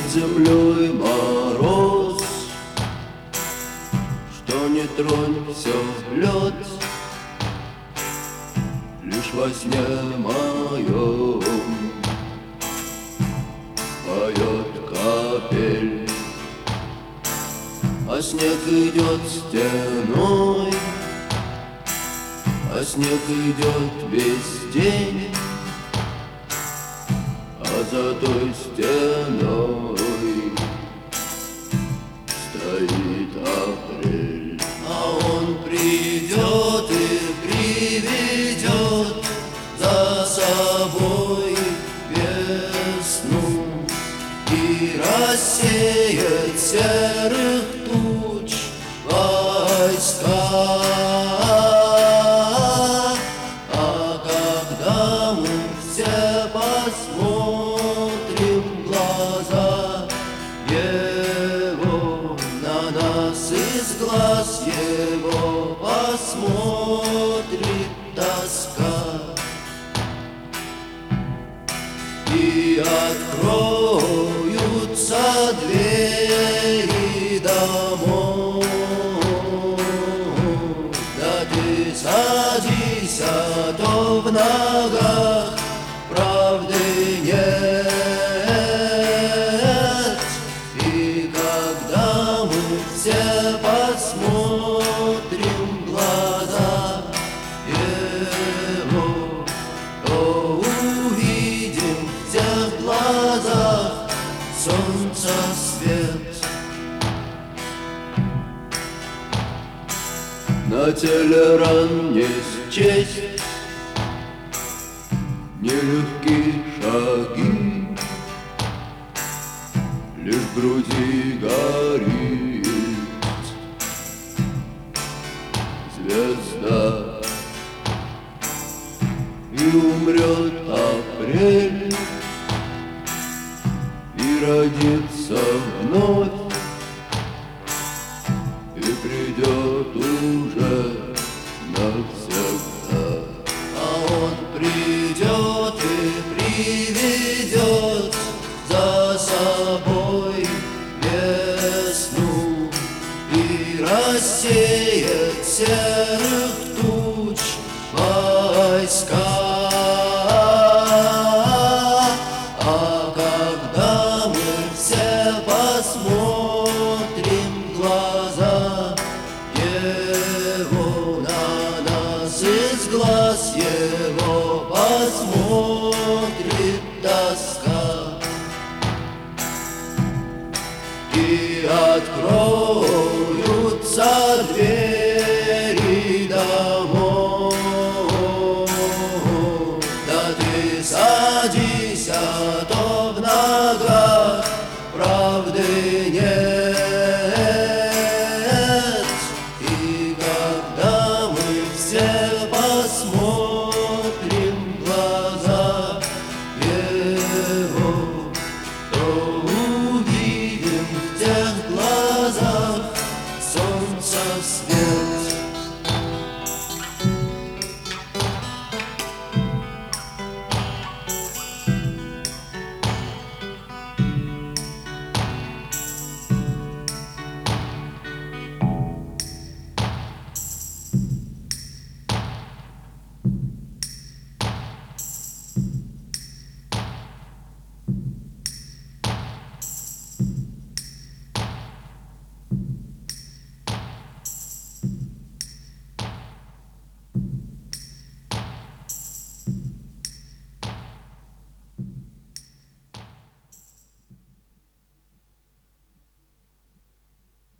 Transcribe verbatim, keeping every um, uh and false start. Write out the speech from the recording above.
землей мороз, что не тронь, все лед. Лишь во сне моем поет капель, а снег идет стеной, а снег идет весь день. А за той стеной стоит апрель. А он придет и приведет за собой весну и рассеет серых туч войска. А когда мы все посмотрим в глаза его, на нас из глаз его посмотрит тоска. И откроются двери домов. Да ты садись, а то в ногах правды нет. И когда мы все посмотрим в глаза его, то увидим в тех глазах солнца свет. На теле ран не счесть нелегкие шаги, лишь в груди горит звезда. И умрет апрель, и родится вновь, и придет уже навсегда. А он придет и приведет за собой весну и рассеет серых туч войска. А когда мы все посмотрим в глаза его, на нас из глаз его посмотрит тоска. И откроются двери домов. Да ты садись, а то